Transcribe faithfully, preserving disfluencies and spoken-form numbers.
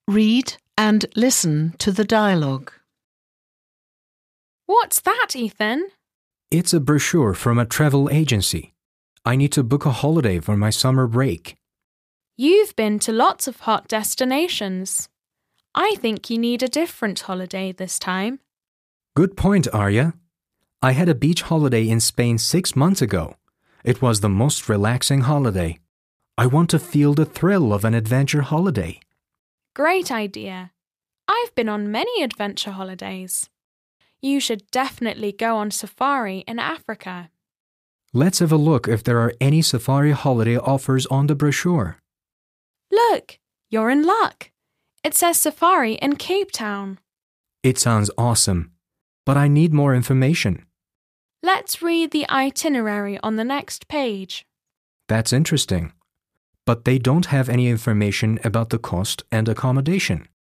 Read and listen to the dialogue. What's that, Ethan? It's a brochure from a travel agency. I need to book a holiday for my summer break. You've been to lots of hot destinations. I think you need a different holiday this time. Good point, Arya. I had a beach holiday in Spain six months ago. It was the most relaxing holiday. I want to feel the thrill of an adventure holiday. Great idea. I've been on many adventure holidays. You should definitely go on safari in Africa. Let's have a look if there are any safari holiday offers on the brochure. Look, you're in luck. It says safari in Cape Town. It sounds awesome, but I need more information. Let's read the itinerary on the next page. That's interesting. But they don't have any information about the cost and accommodation.